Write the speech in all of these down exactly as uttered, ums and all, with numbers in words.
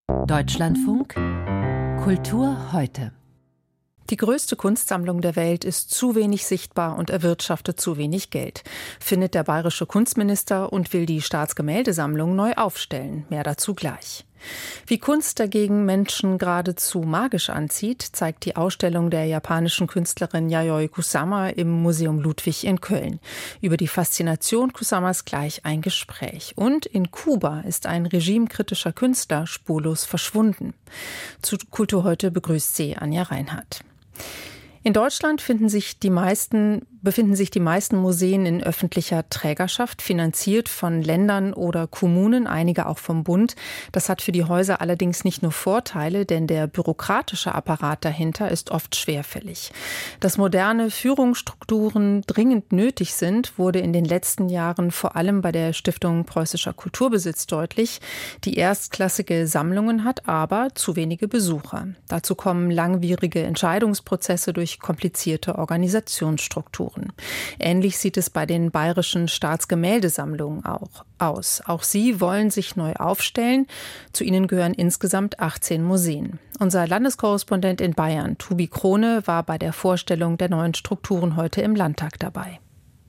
Deutschlandfunk Kultur heute. Die größte Kunstsammlung der Welt ist zu wenig sichtbar und erwirtschaftet zu wenig Geld, findet der bayerische Kunstminister und will die Staatsgemäldesammlung neu aufstellen. Mehr dazu gleich. Wie Kunst dagegen Menschen geradezu magisch anzieht, zeigt die Ausstellung der japanischen Künstlerin Yayoi Kusama im Museum Ludwig in Köln. Über die Faszination Kusamas gleich ein Gespräch. Und in Kuba ist ein regimekritischer Künstler spurlos verschwunden. Zu Kultur heute begrüßt sie Anja Reinhardt. In Deutschland finden sich die meisten, befinden sich die meisten Museen in öffentlicher Trägerschaft, finanziert von Ländern oder Kommunen, einige auch vom Bund. Das hat für die Häuser allerdings nicht nur Vorteile, denn der bürokratische Apparat dahinter ist oft schwerfällig. Dass moderne Führungsstrukturen dringend nötig sind, wurde in den letzten Jahren vor allem bei der Stiftung Preußischer Kulturbesitz deutlich, die erstklassige Sammlungen hat, aber zu wenige Besucher. Dazu kommen langwierige Entscheidungsprozesse durch komplizierte Organisationsstrukturen. Ähnlich sieht es bei den bayerischen Staatsgemäldesammlungen auch aus. Auch sie wollen sich neu aufstellen. Zu ihnen gehören insgesamt achtzehn Museen. Unser Landeskorrespondent in Bayern, Tobi Krone, war bei der Vorstellung der neuen Strukturen heute im Landtag dabei.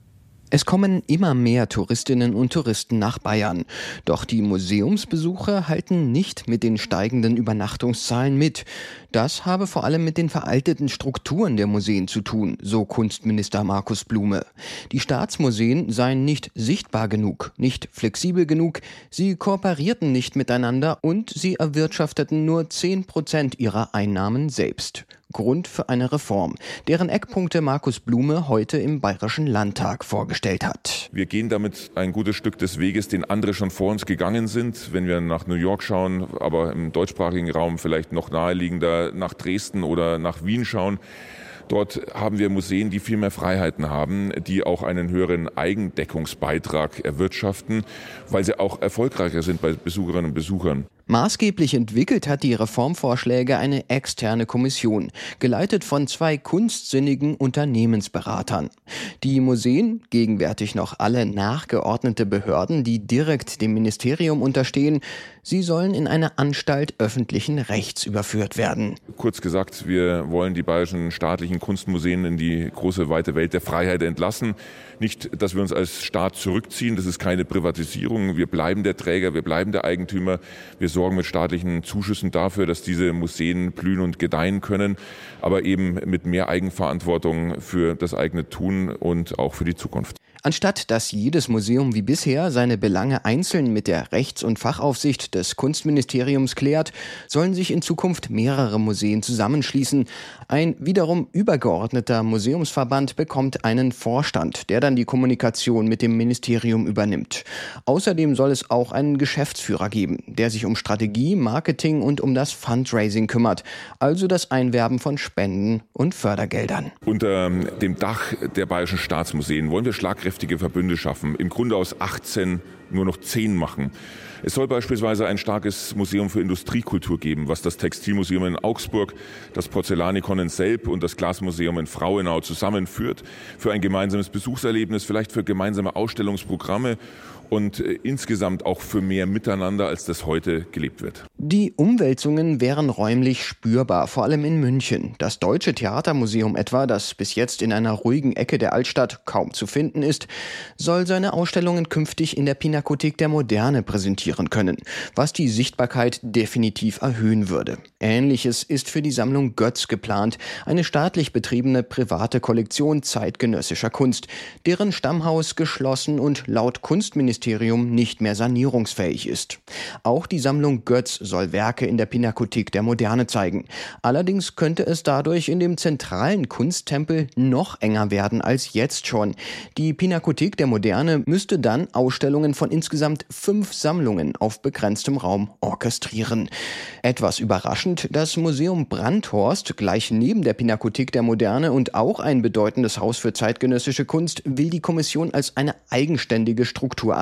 Es kommen immer mehr Touristinnen und Touristen nach Bayern. Doch die Museumsbesucher halten nicht mit den steigenden Übernachtungszahlen mit. Das habe vor allem mit den veralteten Strukturen der Museen zu tun, so Kunstminister Markus Blume. Die Staatsmuseen seien nicht sichtbar genug, nicht flexibel genug, sie kooperierten nicht miteinander und sie erwirtschafteten nur zehn Prozent ihrer Einnahmen selbst. Grund für eine Reform, deren Eckpunkte Markus Blume heute im Bayerischen Landtag vorgestellt hat. Wir gehen damit ein gutes Stück des Weges, den andere schon vor uns gegangen sind. Wenn wir nach New York schauen, aber im deutschsprachigen Raum vielleicht noch naheliegender nach Dresden oder nach Wien schauen. Dort haben wir Museen, die viel mehr Freiheiten haben, die auch einen höheren Eigendeckungsbeitrag erwirtschaften, weil sie auch erfolgreicher sind bei Besucherinnen und Besuchern. Maßgeblich entwickelt hat die Reformvorschläge eine externe Kommission, geleitet von zwei kunstsinnigen Unternehmensberatern. Die Museen, gegenwärtig noch alle nachgeordnete Behörden, die direkt dem Ministerium unterstehen, sie sollen in eine Anstalt öffentlichen Rechts überführt werden. Kurz gesagt, wir wollen die bayerischen staatlichen Kunstmuseen in die große, weite Welt der Freiheit entlassen. Nicht, dass wir uns als Staat zurückziehen, das ist keine Privatisierung. Wir bleiben der Träger, wir bleiben der Eigentümer. Wir sorgen mit staatlichen Zuschüssen dafür, dass diese Museen blühen und gedeihen können, aber eben mit mehr Eigenverantwortung für das eigene Tun und auch für die Zukunft. Anstatt dass jedes Museum wie bisher seine Belange einzeln mit der Rechts- und Fachaufsicht des Kunstministeriums klärt, sollen sich in Zukunft mehrere Museen zusammenschließen. Ein wiederum übergeordneter Museumsverband bekommt einen Vorstand, der dann die Kommunikation mit dem Ministerium übernimmt. Außerdem soll es auch einen Geschäftsführer geben, der sich um Strategie, Marketing und um das Fundraising kümmert, also das Einwerben von Spenden und Fördergeldern. Unter dem Dach der bayerischen Staatsmuseen wollen wir schlagkräftige Verbünde schaffen, im Grunde aus achtzehn nur noch zehn machen. Es soll beispielsweise ein starkes Museum für Industriekultur geben, was das Textilmuseum in Augsburg, das Porzellanikon in Selb und das Glasmuseum in Frauenau zusammenführt, für ein gemeinsames Besuchserlebnis, vielleicht für gemeinsame Ausstellungsprogramme und äh, insgesamt auch für mehr Miteinander, als das heute gelebt wird. Die Umwälzungen wären räumlich spürbar, vor allem in München. Das Deutsche Theatermuseum etwa, das bis jetzt in einer ruhigen Ecke der Altstadt kaum zu finden ist, soll seine Ausstellungen künftig in der Pinakothek der Moderne präsentieren können, was die Sichtbarkeit definitiv erhöhen würde. Ähnliches ist für die Sammlung Götz geplant, eine staatlich betriebene private Kollektion zeitgenössischer Kunst, deren Stammhaus geschlossen und laut Kunstministerium nicht mehr sanierungsfähig ist. Auch die Sammlung Götz soll Werke in der Pinakothek der Moderne zeigen. Allerdings könnte es dadurch in dem zentralen Kunsttempel noch enger werden als jetzt schon. Die Pinakothek der Moderne müsste dann Ausstellungen von insgesamt fünf Sammlungen auf begrenztem Raum orchestrieren. Etwas überraschend, das Museum Brandhorst, gleich neben der Pinakothek der Moderne und auch ein bedeutendes Haus für zeitgenössische Kunst, will die Kommission als eine eigenständige Struktur erhalten.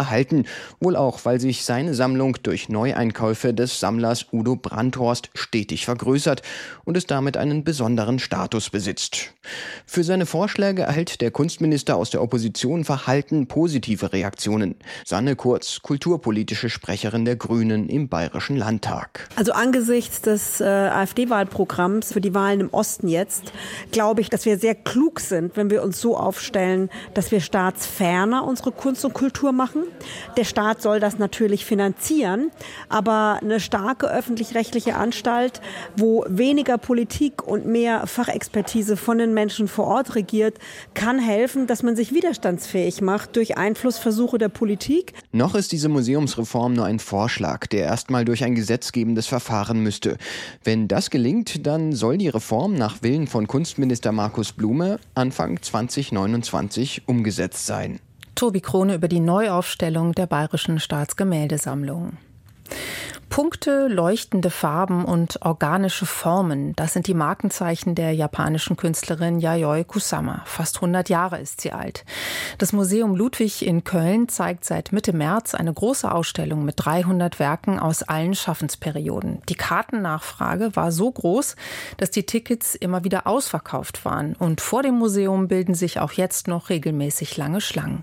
erhalten. Wohl auch, weil sich seine Sammlung durch Neueinkäufe des Sammlers Udo Brandhorst stetig vergrößert und es damit einen besonderen Status besitzt. Für seine Vorschläge erhält der Kunstminister aus der Opposition verhalten positive Reaktionen. Sanne Kurz, kulturpolitische Sprecherin der Grünen im Bayerischen Landtag. Also angesichts des äh, AfD-Wahlprogramms für die Wahlen im Osten jetzt, glaube ich, dass wir sehr klug sind, wenn wir uns so aufstellen, dass wir staatsferner unsere Kunst und Kultur machen. Der Staat soll das natürlich finanzieren, aber eine starke öffentlich-rechtliche Anstalt, wo weniger Politik und mehr Fachexpertise von den Menschen vor Ort regiert, kann helfen, dass man sich widerstandsfähig macht durch Einflussversuche der Politik. Noch ist diese Museumsreform nur ein Vorschlag, der erstmal durch ein gesetzgebendes Verfahren müsste. Wenn das gelingt, dann soll die Reform nach Willen von Kunstminister Markus Blume Anfang zwanzig neunundzwanzig umgesetzt sein. Tobi Krone über die Neuaufstellung der Bayerischen Staatsgemäldesammlung. Punkte, leuchtende Farben und organische Formen, das sind die Markenzeichen der japanischen Künstlerin Yayoi Kusama. Fast hundert Jahre ist sie alt. Das Museum Ludwig in Köln zeigt seit Mitte März eine große Ausstellung mit dreihundert Werken aus allen Schaffensperioden. Die Kartennachfrage war so groß, dass die Tickets immer wieder ausverkauft waren. Und vor dem Museum bilden sich auch jetzt noch regelmäßig lange Schlangen.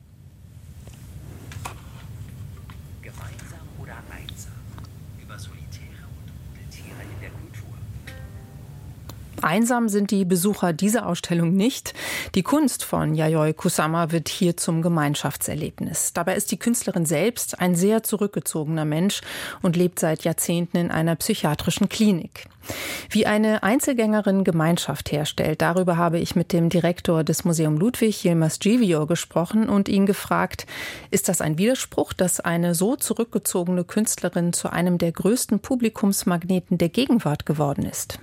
Einsam sind die Besucher dieser Ausstellung nicht. Die Kunst von Yayoi Kusama wird hier zum Gemeinschaftserlebnis. Dabei ist die Künstlerin selbst ein sehr zurückgezogener Mensch und lebt seit Jahrzehnten in einer psychiatrischen Klinik. Wie eine Einzelgängerin Gemeinschaft herstellt, darüber habe ich mit dem Direktor des Museum Ludwig, Yilmaz Givio, gesprochen und ihn gefragt, ist das ein Widerspruch, dass eine so zurückgezogene Künstlerin zu einem der größten Publikumsmagneten der Gegenwart geworden ist?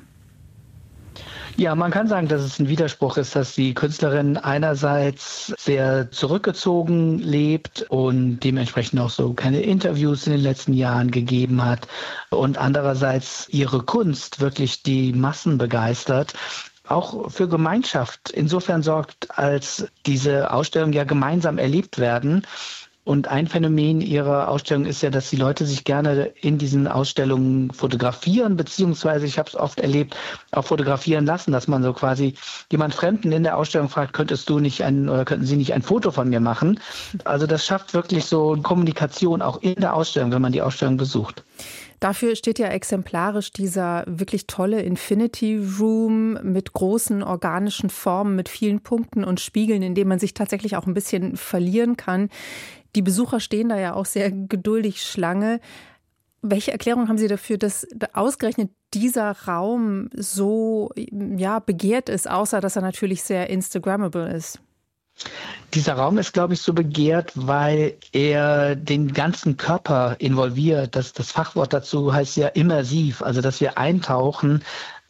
Ja, man kann sagen, dass es ein Widerspruch ist, dass die Künstlerin einerseits sehr zurückgezogen lebt und dementsprechend auch so keine Interviews in den letzten Jahren gegeben hat und andererseits ihre Kunst wirklich die Massen begeistert. Auch für Gemeinschaft insofern sorgt, als diese Ausstellungen ja gemeinsam erlebt werden. Und ein Phänomen ihrer Ausstellung ist ja, dass die Leute sich gerne in diesen Ausstellungen fotografieren, beziehungsweise, ich habe es oft erlebt, auch fotografieren lassen, dass man so quasi jemand Fremden in der Ausstellung fragt, könntest du nicht ein oder könnten Sie nicht ein Foto von mir machen? Also das schafft wirklich so Kommunikation auch in der Ausstellung, wenn man die Ausstellung besucht. Dafür steht ja exemplarisch dieser wirklich tolle Infinity Room mit großen organischen Formen, mit vielen Punkten und Spiegeln, in denen man sich tatsächlich auch ein bisschen verlieren kann. Die Besucher stehen da ja auch sehr geduldig Schlange. Welche Erklärung haben Sie dafür, dass ausgerechnet dieser Raum so ja, begehrt ist, außer dass er natürlich sehr Instagrammable ist? Dieser Raum ist, glaube ich, so begehrt, weil er den ganzen Körper involviert. Das, das Fachwort dazu heißt ja immersiv, also dass wir eintauchen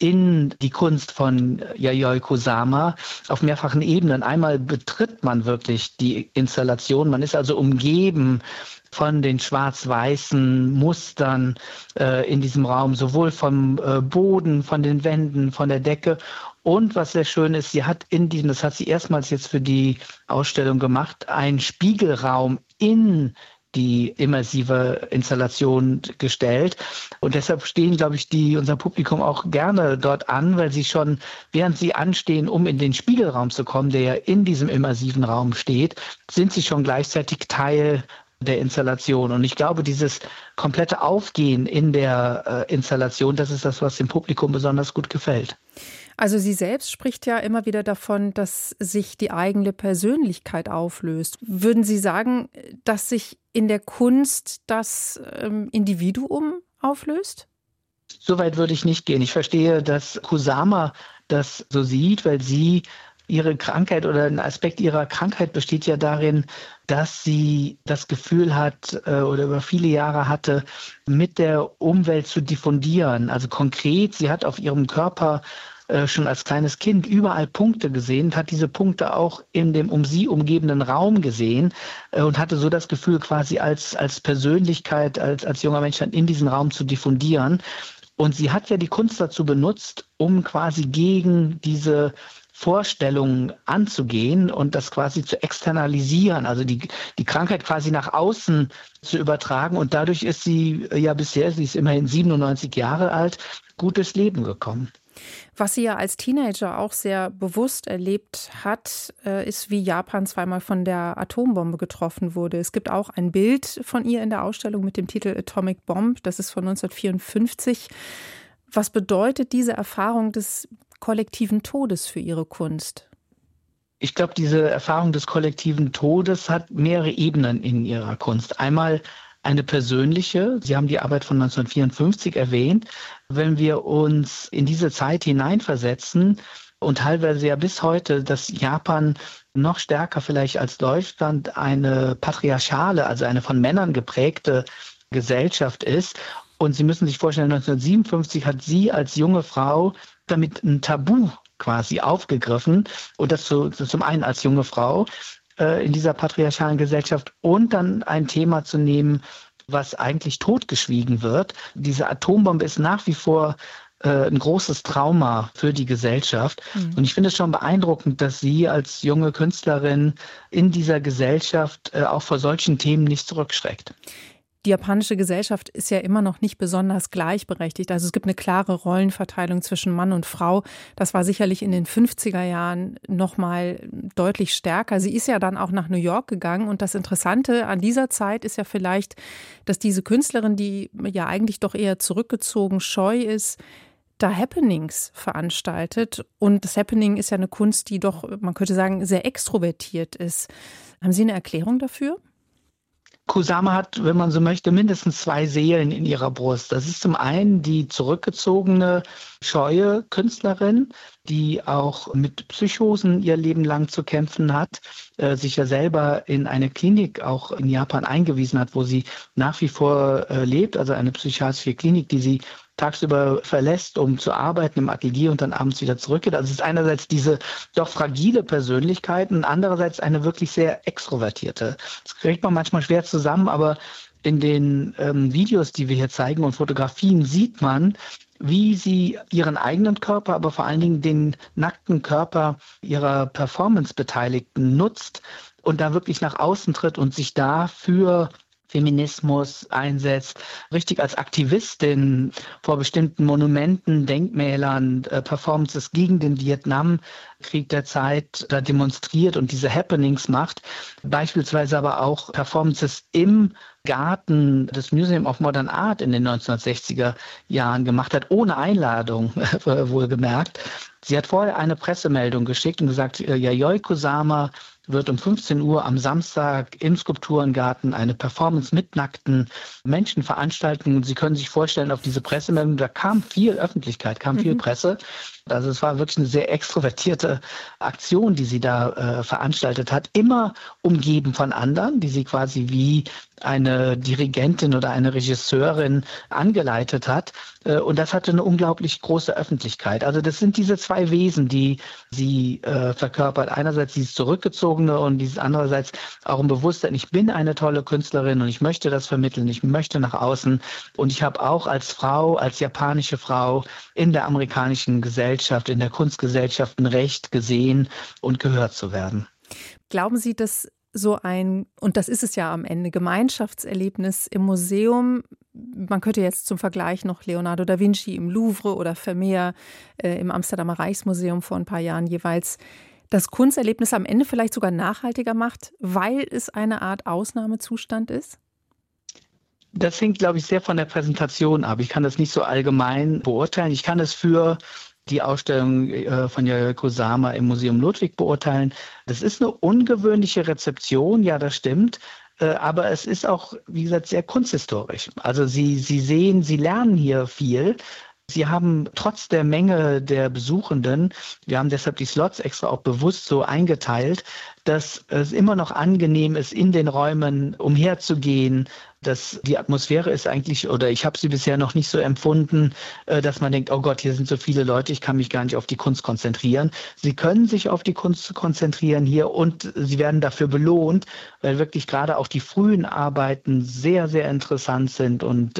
in die Kunst von Yayoi Kusama auf mehrfachen Ebenen. Einmal betritt man wirklich die Installation, man ist also umgeben von den schwarz-weißen Mustern äh, in diesem Raum, sowohl vom äh, Boden, von den Wänden, von der Decke. Und was sehr schön ist, sie hat in diesem, das hat sie erstmals jetzt für die Ausstellung gemacht, einen Spiegelraum in die immersive Installation gestellt. Und deshalb stehen, glaube ich, die unser Publikum auch gerne dort an, weil sie schon, während sie anstehen, um in den Spiegelraum zu kommen, der ja in diesem immersiven Raum steht, sind sie schon gleichzeitig Teil der Installation. Und ich glaube, dieses komplette Aufgehen in der äh, Installation, das ist das, was dem Publikum besonders gut gefällt. Also sie selbst spricht ja immer wieder davon, dass sich die eigene Persönlichkeit auflöst. Würden Sie sagen, dass sich in der Kunst das ähm, Individuum auflöst? Soweit würde ich nicht gehen. Ich verstehe, dass Kusama das so sieht, weil sie ihre Krankheit oder ein Aspekt ihrer Krankheit besteht ja darin, dass sie das Gefühl hat äh, oder über viele Jahre hatte, mit der Umwelt zu diffundieren. Also konkret, sie hat auf ihrem Körper äh, schon als kleines Kind überall Punkte gesehen und hat diese Punkte auch in dem um sie umgebenden Raum gesehen äh, und hatte so das Gefühl, quasi als, als Persönlichkeit, als, als junger Mensch dann in diesen Raum zu diffundieren. Und sie hat ja die Kunst dazu benutzt, um quasi gegen diese Vorstellungen anzugehen und das quasi zu externalisieren, also die, die Krankheit quasi nach außen zu übertragen. Und dadurch ist sie ja bisher, sie ist immerhin siebenundneunzig Jahre alt, gut durchs Leben gekommen. Was sie ja als Teenager auch sehr bewusst erlebt hat, ist, wie Japan zweimal von der Atombombe getroffen wurde. Es gibt auch ein Bild von ihr in der Ausstellung mit dem Titel Atomic Bomb. Das ist von neunzehnhundertvierundfünfzig. Was bedeutet diese Erfahrung des kollektiven Todes für Ihre Kunst? Ich glaube, diese Erfahrung des kollektiven Todes hat mehrere Ebenen in ihrer Kunst. Einmal eine persönliche. Sie haben die Arbeit von neunzehnhundertvierundfünfzig erwähnt. Wenn wir uns in diese Zeit hineinversetzen und teilweise ja bis heute, dass Japan noch stärker vielleicht als Deutschland eine patriarchale, also eine von Männern geprägte Gesellschaft ist. Und Sie müssen sich vorstellen, neunzehnhundertsiebenundfünfzig hat sie als junge Frau damit ein Tabu quasi aufgegriffen. Und das zu, zum einen als junge Frau in dieser patriarchalen Gesellschaft und dann ein Thema zu nehmen, was eigentlich totgeschwiegen wird. Diese Atombombe ist nach wie vor äh, ein großes Trauma für die Gesellschaft. Mhm. Und ich finde es schon beeindruckend, dass sie als junge Künstlerin in dieser Gesellschaft äh, auch vor solchen Themen nicht zurückschreckt. Die japanische Gesellschaft ist ja immer noch nicht besonders gleichberechtigt. Also es gibt eine klare Rollenverteilung zwischen Mann und Frau. Das war sicherlich in den fünfziger Jahren noch mal deutlich stärker. Sie ist ja dann auch nach New York gegangen. Und das Interessante an dieser Zeit ist ja vielleicht, dass diese Künstlerin, die ja eigentlich doch eher zurückgezogen, scheu ist, da Happenings veranstaltet. Und das Happening ist ja eine Kunst, die doch, man könnte sagen, sehr extrovertiert ist. Haben Sie eine Erklärung dafür? Kusama hat, wenn man so möchte, mindestens zwei Seelen in ihrer Brust. Das ist zum einen die zurückgezogene, scheue Künstlerin, die auch mit Psychosen ihr Leben lang zu kämpfen hat, äh, sich ja selber in eine Klinik auch in Japan eingewiesen hat, wo sie nach wie vor äh, lebt, also eine psychiatrische Klinik, die sie tagsüber verlässt, um zu arbeiten im Atelier und dann abends wieder zurückgeht. Also es ist einerseits diese doch fragile Persönlichkeit und andererseits eine wirklich sehr extrovertierte. Das kriegt man manchmal schwer zusammen, aber in den ähm, Videos, die wir hier zeigen und Fotografien, sieht man, wie sie ihren eigenen Körper, aber vor allen Dingen den nackten Körper ihrer Performance-Beteiligten nutzt und da wirklich nach außen tritt und sich da für Feminismus einsetzt, richtig als Aktivistin vor bestimmten Monumenten, Denkmälern, äh, Performances gegen den Vietnamkrieg der Zeit da demonstriert und diese Happenings macht. Beispielsweise aber auch Performances im Garten des Museum of Modern Art in den neunzehnhundertsechziger Jahren gemacht hat, ohne Einladung, wohlgemerkt. Sie hat vorher eine Pressemeldung geschickt und gesagt, Yayoi Kusama wird um fünfzehn Uhr am Samstag im Skulpturengarten eine Performance mit nackten Menschen veranstalten. Und Sie können sich vorstellen, auf diese Pressemeldung, da kam viel Öffentlichkeit, kam viel mhm. Presse. Also es war wirklich eine sehr extrovertierte Aktion, die sie da äh, veranstaltet hat, immer umgeben von anderen, die sie quasi wie eine Dirigentin oder eine Regisseurin angeleitet hat. Äh, und das hatte eine unglaublich große Öffentlichkeit. Also das sind diese zwei Wesen, die sie äh, verkörpert. Einerseits dieses Zurückgezogene und dieses andererseits auch ein Bewusstsein, ich bin eine tolle Künstlerin und ich möchte das vermitteln, ich möchte nach außen. Und ich habe auch als Frau, als japanische Frau in der amerikanischen Gesellschaft, in der Kunstgesellschaft ein Recht gesehen und gehört zu werden. Glauben Sie, dass so ein, und das ist es ja am Ende, Gemeinschaftserlebnis im Museum, man könnte jetzt zum Vergleich noch Leonardo da Vinci im Louvre oder Vermeer äh, im Amsterdamer Reichsmuseum vor ein paar Jahren jeweils, das Kunsterlebnis am Ende vielleicht sogar nachhaltiger macht, weil es eine Art Ausnahmezustand ist? Das hängt, glaube ich, sehr von der Präsentation ab. Ich kann das nicht so allgemein beurteilen. Ich kann es für die Ausstellung äh, von Yayoi Kusama im Museum Ludwig beurteilen. Das ist eine ungewöhnliche Rezeption, ja, das stimmt. Äh, aber es ist auch, wie gesagt, sehr kunsthistorisch. Also Sie, Sie sehen, Sie lernen hier viel. Sie haben trotz der Menge der Besuchenden, wir haben deshalb die Slots extra auch bewusst so eingeteilt, dass es immer noch angenehm ist, in den Räumen umherzugehen, dass die Atmosphäre ist eigentlich, oder ich habe sie bisher noch nicht so empfunden, dass man denkt, oh Gott, hier sind so viele Leute, ich kann mich gar nicht auf die Kunst konzentrieren. Sie können sich auf die Kunst konzentrieren hier und sie werden dafür belohnt, weil wirklich gerade auch die frühen Arbeiten sehr, sehr interessant sind und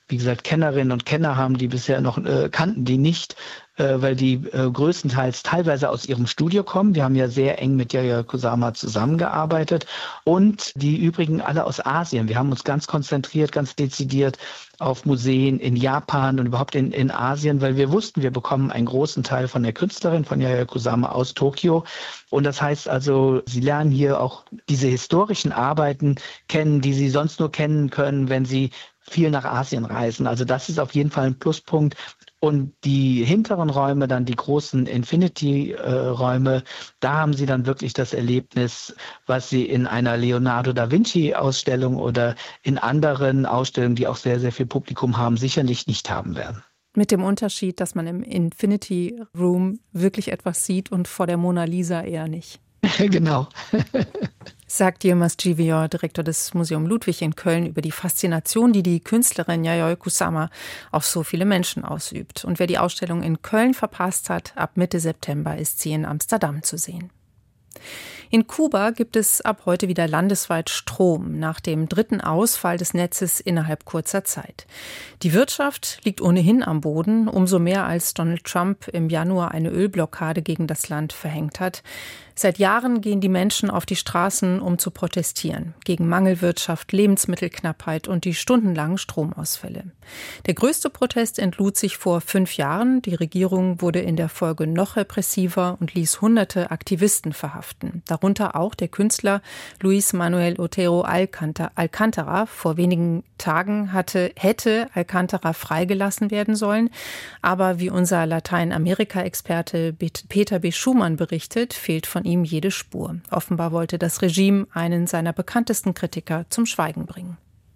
wie gesagt, Kennerinnen und Kenner haben, die bisher noch äh, kannten die nicht, äh, weil die äh, größtenteils teilweise aus ihrem Studio kommen. Wir haben ja sehr eng mit Yayoi Kusama zusammengearbeitet und die übrigen alle aus Asien. Wir haben uns ganz konzentriert, ganz dezidiert auf Museen in Japan und überhaupt in, in Asien, weil wir wussten, wir bekommen einen großen Teil von der Künstlerin, von Yayoi Kusama aus Tokio. Und das heißt also, sie lernen hier auch diese historischen Arbeiten kennen, die sie sonst nur kennen können, wenn sie viel nach Asien reisen. Also das ist auf jeden Fall ein Pluspunkt. Und die hinteren Räume, dann die großen Infinity-Räume, da haben sie dann wirklich das Erlebnis, was sie in einer Leonardo da Vinci-Ausstellung oder in anderen Ausstellungen, die auch sehr, sehr viel Publikum haben, sicherlich nicht haben werden. Mit dem Unterschied, dass man im Infinity Room wirklich etwas sieht und vor der Mona Lisa eher nicht. Genau. Sagt Yilmaz Civior, Direktor des Museum Ludwig in Köln, über die Faszination, die die Künstlerin Yayoi Kusama auf so viele Menschen ausübt. Und wer die Ausstellung in Köln verpasst hat, ab Mitte September ist sie in Amsterdam zu sehen. In Kuba gibt es ab heute wieder landesweit Strom, nach dem dritten Ausfall des Netzes innerhalb kurzer Zeit. Die Wirtschaft liegt ohnehin am Boden, umso mehr als Donald Trump im Januar eine Ölblockade gegen das Land verhängt hat. Seit Jahren gehen die Menschen auf die Straßen, um zu protestieren, gegen Mangelwirtschaft, Lebensmittelknappheit und die stundenlangen Stromausfälle. Der größte Protest entlud sich vor fünf Jahren. Die Regierung wurde in der Folge noch repressiver und ließ hunderte Aktivisten verhaften. Darunter auch der Künstler Luis Manuel Otero Alcántara. Vor wenigen Tagen hatte, hätte Alcántara freigelassen werden sollen. Aber wie unser Lateinamerika-Experte Peter B. Schumann berichtet, fehlt von ihm jede Spur. Offenbar wollte das Regime einen seiner bekanntesten Kritiker zum Schweigen bringen.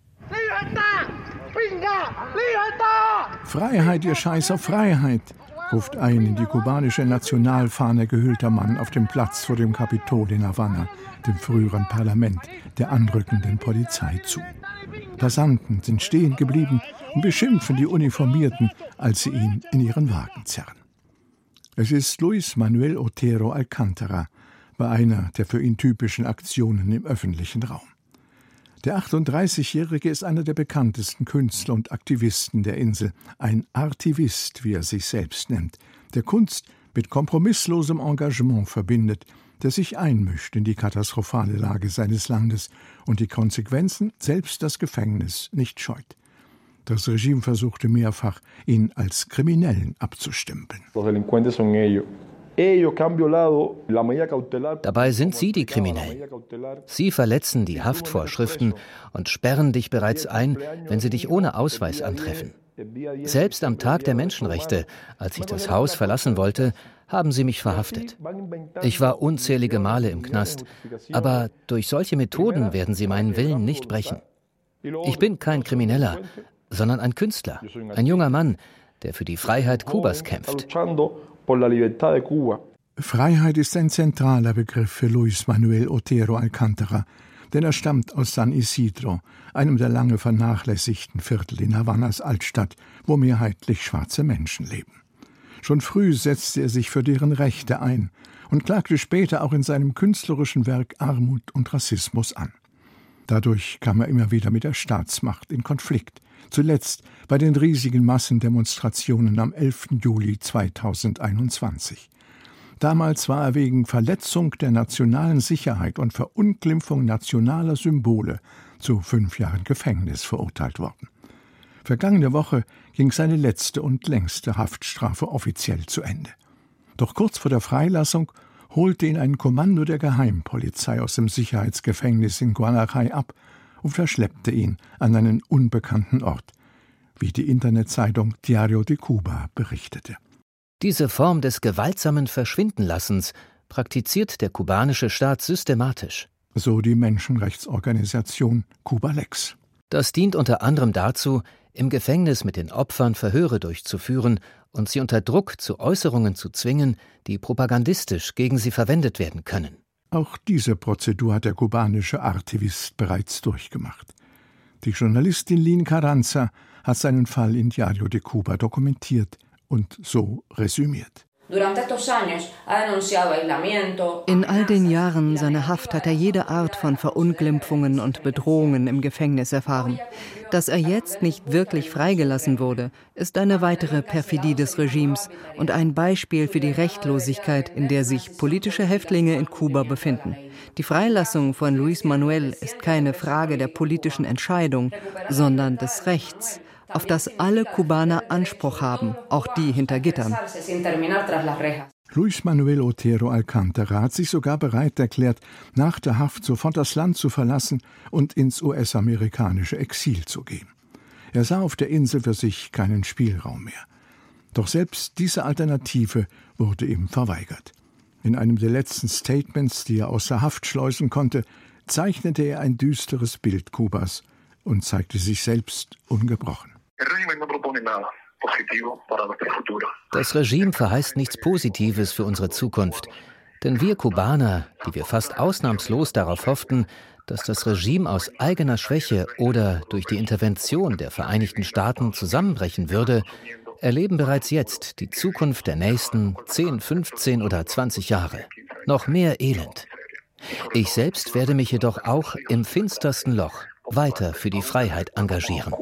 Freiheit, ihr Scheiß auf Freiheit, ruft ein in die kubanische Nationalfahne gehüllter Mann auf dem Platz vor dem Kapitol in Havanna, dem früheren Parlament der anrückenden Polizei, zu. Passanten sind stehen geblieben und beschimpfen die Uniformierten, als sie ihn in ihren Wagen zerren. Es ist Luis Manuel Otero Alcántara bei einer der für ihn typischen Aktionen im öffentlichen Raum. Der achtunddreißigjährige ist einer der bekanntesten Künstler und Aktivisten der Insel, ein Artivist, wie er sich selbst nennt, der Kunst mit kompromisslosem Engagement verbindet, der sich einmischt in die katastrophale Lage seines Landes und die Konsequenzen, selbst das Gefängnis, nicht scheut. Das Regime versuchte mehrfach, ihn als Kriminellen abzustempeln. Dabei sind Sie die Kriminellen. Sie verletzen die Haftvorschriften und sperren dich bereits ein, wenn sie dich ohne Ausweis antreffen. Selbst am Tag der Menschenrechte, als ich das Haus verlassen wollte, haben sie mich verhaftet. Ich war unzählige Male im Knast, aber durch solche Methoden werden sie meinen Willen nicht brechen. Ich bin kein Krimineller, sondern ein Künstler, ein junger Mann, der für die Freiheit Kubas kämpft. Freiheit ist ein zentraler Begriff für Luis Manuel Otero Alcántara, denn er stammt aus San Isidro, einem der lange vernachlässigten Viertel in Havannas Altstadt, wo mehrheitlich schwarze Menschen leben. Schon früh setzte er sich für deren Rechte ein und klagte später auch in seinem künstlerischen Werk Armut und Rassismus an. Dadurch kam er immer wieder mit der Staatsmacht in Konflikt, zuletzt bei den riesigen Massendemonstrationen am elften Juli zweitausendeinundzwanzig. Damals war er wegen Verletzung der nationalen Sicherheit und Verunglimpfung nationaler Symbole zu fünf Jahren Gefängnis verurteilt worden. Vergangene Woche ging seine letzte und längste Haftstrafe offiziell zu Ende. Doch kurz vor der Freilassung holte ihn ein Kommando der Geheimpolizei aus dem Sicherheitsgefängnis in Guanajay ab und verschleppte ihn an einen unbekannten Ort, wie die Internetzeitung Diario de Cuba berichtete. Diese Form des gewaltsamen Verschwindenlassens praktiziert der kubanische Staat systematisch. So die Menschenrechtsorganisation Cuba Lex. Das dient unter anderem dazu, im Gefängnis mit den Opfern Verhöre durchzuführen und sie unter Druck zu Äußerungen zu zwingen, die propagandistisch gegen sie verwendet werden können. Auch diese Prozedur hat der kubanische Artivist bereits durchgemacht. Die Journalistin Lynn Carranza hat seinen Fall in Diario de Cuba dokumentiert und so resümiert. In all den Jahren seiner Haft hat er jede Art von Verunglimpfungen und Bedrohungen im Gefängnis erfahren. Dass er jetzt nicht wirklich freigelassen wurde, ist eine weitere Perfidie des Regimes und ein Beispiel für die Rechtlosigkeit, in der sich politische Häftlinge in Kuba befinden. Die Freilassung von Luis Manuel ist keine Frage der politischen Entscheidung, sondern des Rechts, auf das alle Kubaner Anspruch haben, auch die hinter Gittern. Luis Manuel Otero Alcántara hat sich sogar bereit erklärt, nach der Haft sofort das Land zu verlassen und ins U S-amerikanische Exil zu gehen. Er sah auf der Insel für sich keinen Spielraum mehr. Doch selbst diese Alternative wurde ihm verweigert. In einem der letzten Statements, die er aus der Haft schleusen konnte, zeichnete er ein düsteres Bild Kubas und zeigte sich selbst ungebrochen. Das Regime verheißt nichts Positives für unsere Zukunft. Denn wir Kubaner, die wir fast ausnahmslos darauf hofften, dass das Regime aus eigener Schwäche oder durch die Intervention der Vereinigten Staaten zusammenbrechen würde, erleben bereits jetzt die Zukunft der nächsten zehn, fünfzehn oder zwanzig Jahre. Noch mehr Elend. Ich selbst werde mich jedoch auch im finstersten Loch weiter für die Freiheit engagieren.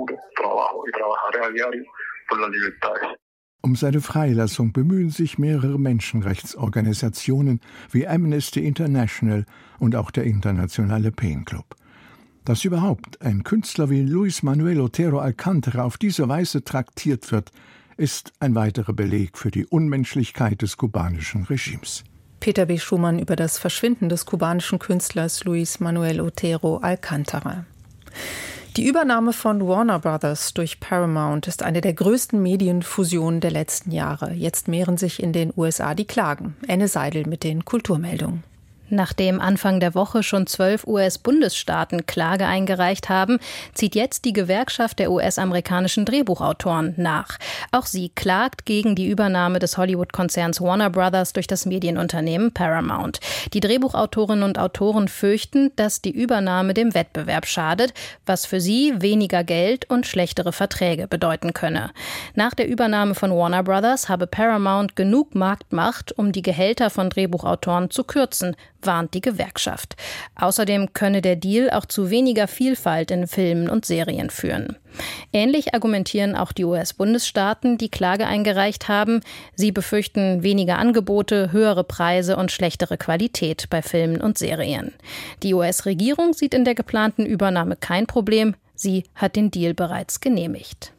Um seine Freilassung bemühen sich mehrere Menschenrechtsorganisationen wie Amnesty International und auch der internationale Pain Club. Dass überhaupt ein Künstler wie Luis Manuel Otero Alcántara auf diese Weise traktiert wird, ist ein weiterer Beleg für die Unmenschlichkeit des kubanischen Regimes. Peter B. Schumann über das Verschwinden des kubanischen Künstlers Luis Manuel Otero Alcántara. Die Übernahme von Warner Brothers durch Paramount ist eine der größten Medienfusionen der letzten Jahre. Jetzt mehren sich in den U S A die Klagen. Enne Seidel mit den Kulturmeldungen. Nachdem Anfang der Woche schon zwölf U S-Bundesstaaten Klage eingereicht haben, zieht jetzt die Gewerkschaft der U S-amerikanischen Drehbuchautoren nach. Auch sie klagt gegen die Übernahme des Hollywood-Konzerns Warner Brothers durch das Medienunternehmen Paramount. Die Drehbuchautorinnen und Autoren fürchten, dass die Übernahme dem Wettbewerb schadet, was für sie weniger Geld und schlechtere Verträge bedeuten könne. Nach der Übernahme von Warner Brothers habe Paramount genug Marktmacht, um die Gehälter von Drehbuchautoren zu kürzen, warnt die Gewerkschaft. Außerdem könne der Deal auch zu weniger Vielfalt in Filmen und Serien führen. Ähnlich argumentieren auch die U S-Bundesstaaten, die Klage eingereicht haben. Sie befürchten weniger Angebote, höhere Preise und schlechtere Qualität bei Filmen und Serien. Die U S-Regierung sieht in der geplanten Übernahme kein Problem. Sie hat den Deal bereits genehmigt.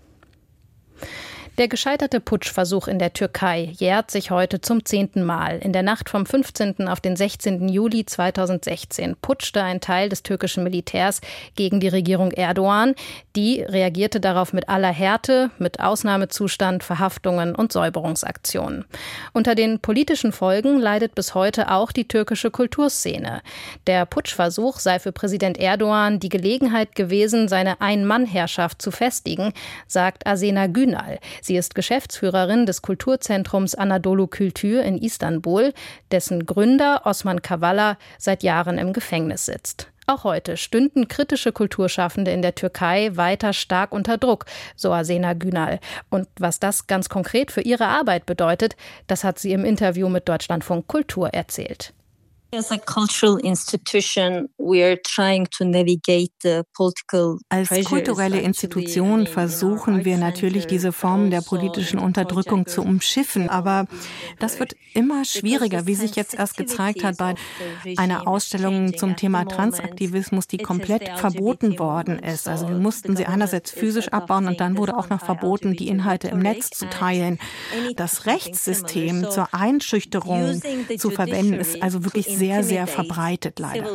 Der gescheiterte Putschversuch in der Türkei jährt sich heute zum zehnten Mal. In der Nacht vom fünfzehnten auf den sechzehnten Juli zweitausendsechzehn putschte ein Teil des türkischen Militärs gegen die Regierung Erdogan. Die reagierte darauf mit aller Härte, mit Ausnahmezustand, Verhaftungen und Säuberungsaktionen. Unter den politischen Folgen leidet bis heute auch die türkische Kulturszene. Der Putschversuch sei für Präsident Erdogan die Gelegenheit gewesen, seine Ein-Mann-Herrschaft zu festigen, sagt Asena Günal. Sie ist Geschäftsführerin des Kulturzentrums Anadolu Kültür in Istanbul, dessen Gründer Osman Kavala seit Jahren im Gefängnis sitzt. Auch heute stünden kritische Kulturschaffende in der Türkei weiter stark unter Druck, so Asena Günal. Und was das ganz konkret für ihre Arbeit bedeutet, das hat sie im Interview mit Deutschlandfunk Kultur erzählt. As a cultural institution, we are trying to navigate the political Als kulturelle Institution versuchen wir natürlich, diese Formen der politischen Unterdrückung zu umschiffen. Aber das wird immer schwieriger, wie sich jetzt erst gezeigt hat bei einer Ausstellung zum Thema Transaktivismus, die komplett verboten worden ist. Also wir mussten sie einerseits physisch abbauen und dann wurde auch noch verboten, die Inhalte im Netz zu teilen. Das Rechtssystem zur Einschüchterung zu verwenden, ist also wirklich sehr sehr, sehr verbreitet, leider.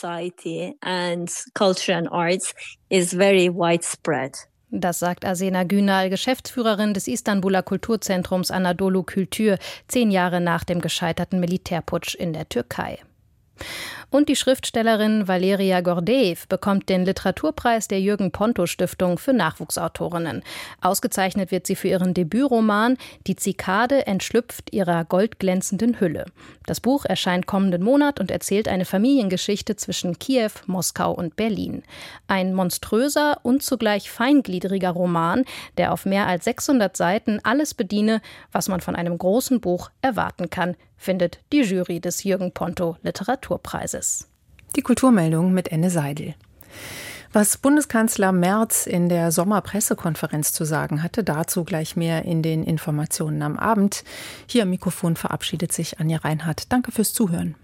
Das sagt Asena Günal, Geschäftsführerin des Istanbuler Kulturzentrums Anadolu Kültür, zehn Jahre nach dem gescheiterten Militärputsch in der Türkei. Und die Schriftstellerin Valeria Gordeev bekommt den Literaturpreis der Jürgen-Ponto-Stiftung für Nachwuchsautorinnen. Ausgezeichnet wird sie für ihren Debütroman »Die Zikade entschlüpft ihrer goldglänzenden Hülle«. Das Buch erscheint kommenden Monat und erzählt eine Familiengeschichte zwischen Kiew, Moskau und Berlin. Ein monströser und zugleich feingliedriger Roman, der auf mehr als sechshundert Seiten alles bediene, was man von einem großen Buch erwarten kann, findet die Jury des Jürgen-Ponto Literaturpreises. Die Kulturmeldung mit Enne Seidel. Was Bundeskanzler Merz in der Sommerpressekonferenz zu sagen hatte, dazu gleich mehr in den Informationen am Abend. Hier am Mikrofon verabschiedet sich Anja Reinhardt. Danke fürs Zuhören.